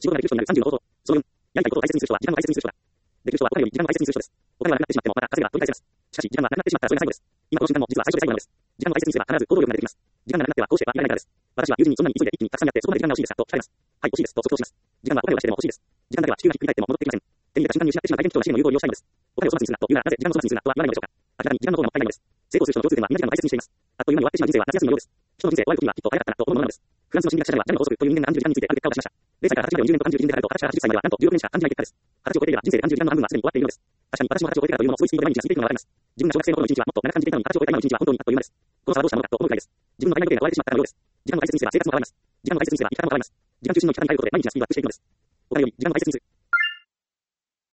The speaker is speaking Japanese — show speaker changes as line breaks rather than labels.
仕事ができる人になる30の方法。その4、やりたいことを大切にする人は時間を大切にする人だ。できる人はお金より時間を大切にする人です。お金はなくなってしまってもまた稼げば取り返せます。しかし時間はなくなってしまったらそれが最後です。今この瞬間も実は最初で最後なのです。時間を大切にすれば必ず行動力が出てきます。時間がなくなってはこうしてはいられないからです。私は友人にそんなに急いで一気にたくさんやってそこまで時間が欲しいですかと聞かれます。はい、欲しいですと即答します。時間はお金を出してでも欲しいです。時間だけは地球がひっくり返っても戻ってきません。手に入れた瞬間に失ってしまう大元気となしの言う通りをしたいのです。お金を粗末にするなと言うならなぜ時間を粗末にするなとは言わないのでしょうか。明らかに時間の方がもったいないのです。成功する人の共通点はみんな時間を大切にしています。あっという間に終わってしまう人生は夏休みのようです。人の人生終わる時にはきっと早かったなと思うものなのです。フランスの心理学者ではジャムの法則という人間の30時間についてある結果を出しました。0歳から80まで40年と30時間であると20歳から80歳まではなんと16年しか感じない結果です。20歳を超えていれば人生で30時間の半分はすでに終わっているのです。確かに私も20歳を超えてからというのもそういうスピードで毎日が過ぎていくのがわかります。自分が小学生の頃の一日はもっと長く感じていたのに20歳を超えた今の一日は本当にあっという間です。この差はどうしたものかと思うくらいです。自分の体内時計が壊れてしまったかのようです。時間を大切にすれば生活も変わります。時間を大切にすれば生き方も変わります。時間の中心の生き方に変えることで毎日がスピードアップしていくのです。お金より時間を大切にする。